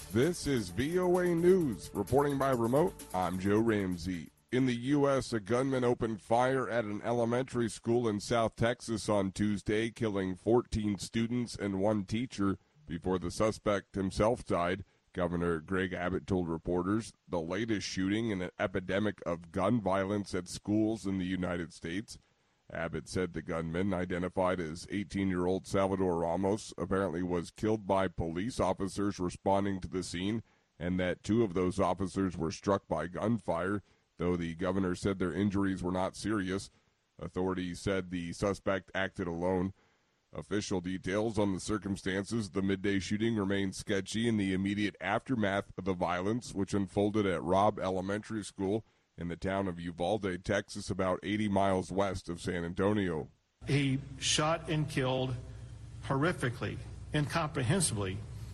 This is VOA News. Reporting by remote, I'm Joe Ramsey. In the U.S., a gunman opened fire at an elementary school in South Texas on Tuesday, killing 14 students and one teacher before the suspect himself died. Governor Greg Abbott told reporters the latest shooting in an epidemic of gun violence at schools in the United States. Abbott said the gunman, identified as 18-year-old Salvador Ramos, apparently was killed by police officers responding to the scene, and that two of those officers were struck by gunfire, though the governor said their injuries were not serious. Authorities said the suspect acted alone. Official details on the circumstances of the midday shooting remain sketchy in the immediate aftermath of the violence, which unfolded at Robb Elementary School in the town of Uvalde, Texas, about 80 miles west of San Antonio. He shot and killed horrifically, incomprehensibly,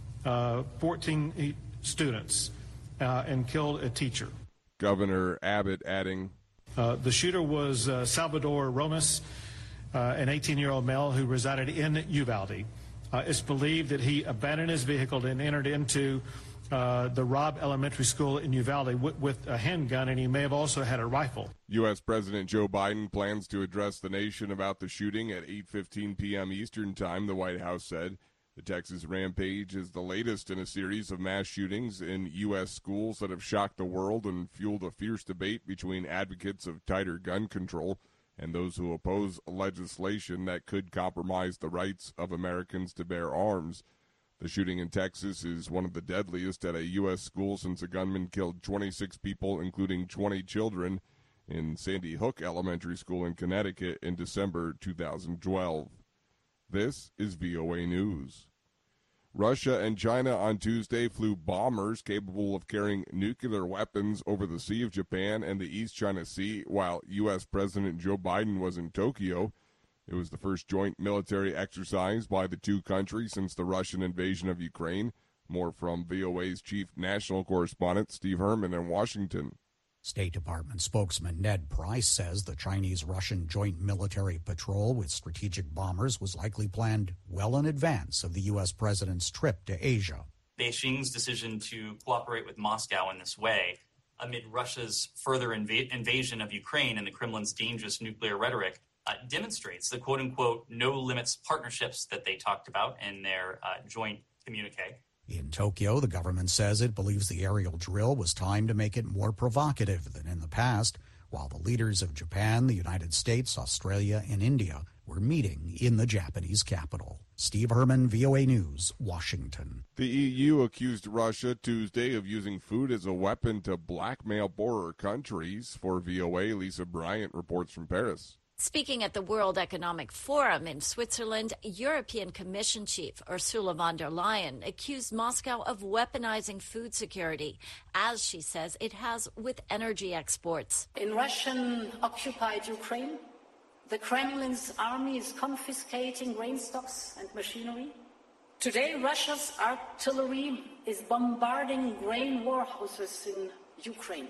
14 students and killed a teacher. Governor Abbott adding, the shooter was Salvador Ramos, an 18-year-old male who resided in Uvalde. It's believed that he abandoned his vehicle and entered into the Robb Elementary School in Uvalde with a handgun, and he may have also had a rifle. U.S. President Joe Biden plans to address the nation about the shooting at 8:15 p.m. Eastern Time, the White House said. The Texas rampage is the latest in a series of mass shootings in U.S. schools that have shocked the world and fueled a fierce debate between advocates of tighter gun control and those who oppose legislation that could compromise the rights of Americans to bear arms. The shooting in Texas is one of the deadliest at a U.S. school since a gunman killed 26 people, including 20 children, in Sandy Hook Elementary School in Connecticut in December 2012. This is VOA News. Russia and China on Tuesday flew bombers capable of carrying nuclear weapons over the Sea of Japan and the East China Sea while U.S. President Joe Biden was in Tokyo. It was the first joint military exercise by the two countries since the Russian invasion of Ukraine. More from VOA's chief national correspondent, Steve Herman, in Washington. State Department spokesman Ned Price says the Chinese-Russian joint military patrol with strategic bombers was likely planned well in advance of the U.S. president's trip to Asia. Beijing's decision to cooperate with Moscow in this way, amid Russia's further invasion of Ukraine and the Kremlin's dangerous nuclear rhetoric, demonstrates the quote-unquote no-limits partnerships that they talked about in their joint communique. In Tokyo, the government says it believes the aerial drill was timed to make it more provocative than in the past, while the leaders of Japan, the United States, Australia, and India were meeting in the Japanese capital. Steve Herman, VOA News, Washington. The EU accused Russia Tuesday of using food as a weapon to blackmail poorer countries. For VOA, Lisa Bryant reports from Paris. Speaking at the World Economic Forum in Switzerland, European Commission Chief Ursula von der Leyen accused Moscow of weaponizing food security, as she says it has with energy exports. In Russian-occupied Ukraine, the Kremlin's army is confiscating grain stocks and machinery. Today, Russia's artillery is bombarding grain warehouses in Ukraine.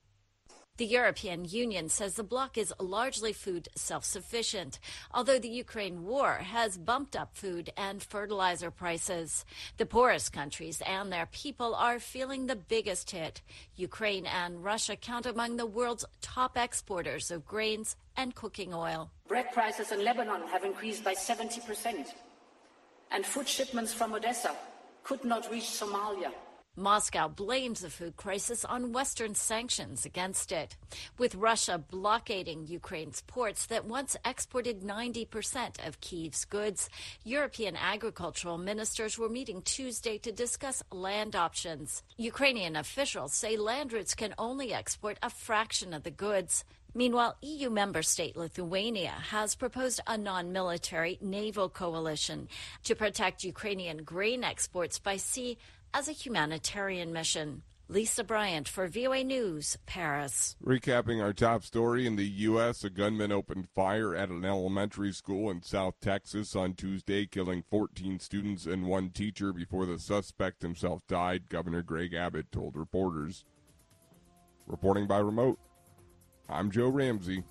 The European Union says the bloc is largely food self-sufficient, although the Ukraine war has bumped up food and fertilizer prices. The poorest countries and their people are feeling the biggest hit. Ukraine and Russia count among the world's top exporters of grains and cooking oil. Bread prices in Lebanon have increased by 70%, and food shipments from Odessa could not reach Somalia. Moscow blames the food crisis on Western sanctions against it, with Russia blockading Ukraine's ports that once exported 90% of Kyiv's goods. European agricultural ministers were meeting Tuesday to discuss land options. Ukrainian officials say land routes can only export a fraction of the goods. Meanwhile, EU member state Lithuania has proposed a non-military naval coalition to protect Ukrainian grain exports by sea as a humanitarian mission. Lisa Bryant for VOA News, Paris. Recapping our top story, in the U.S., a gunman opened fire at an elementary school in South Texas on Tuesday, killing 14 students and one teacher before the suspect himself died, Governor Greg Abbott told reporters. Reporting by remote, I'm Joe Ramsey.